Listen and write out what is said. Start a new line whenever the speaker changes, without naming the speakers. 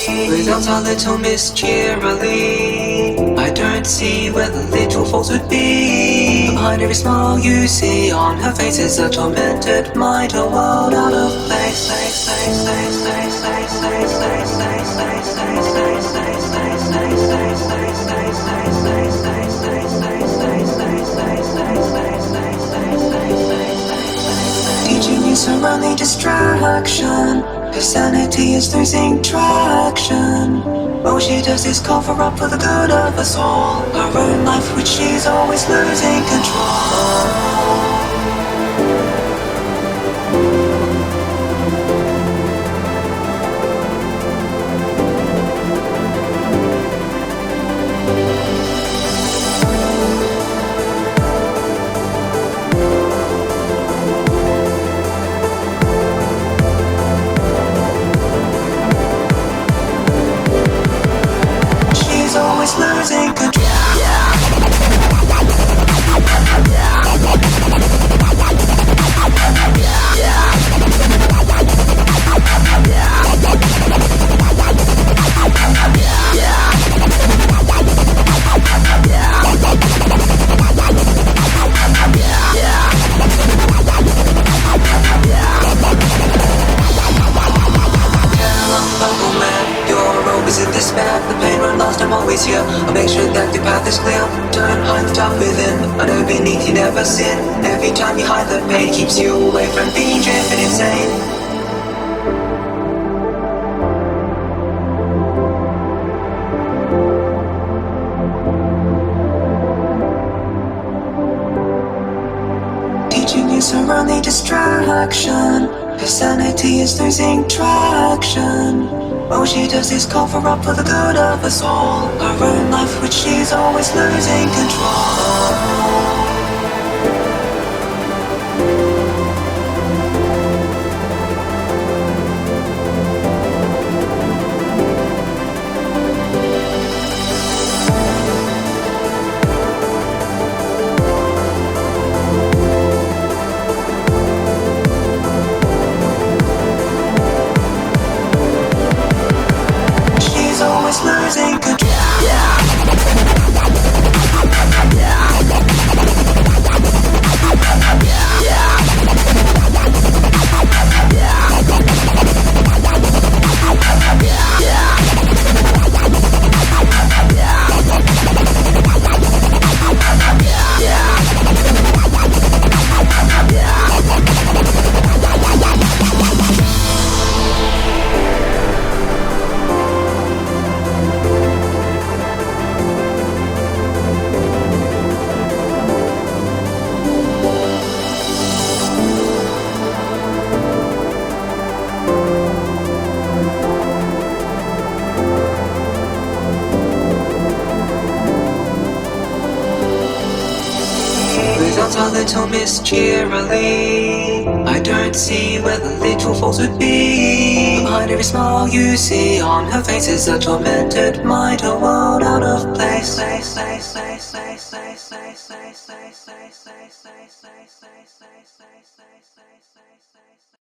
Without a little Miss cheerily, I don't see where the little faults would be. Behind every smile you see on her face is a tormented mind, a world out of place. Teaching is her only distraction. Her sanity is losing traction. All she does is cover up for the good of us all. Her own life which she's always losing control. Always losing control. In despair, the pain run lost, I'm always here. I'll make sure that the path is clear. Don't hide the dark within, I know beneath you never sin. Every time you hide the pain keeps you away from being driven insane. Teaching is her only distraction. Her sanity is losing traction. All she does is cover up for the good of us all. Her own life which she's always losing control. Losing control. Without a little Miss cheerily, I don't see where the little faults would be. Behind every smile you see on her face is a tormented mind, a world out of place.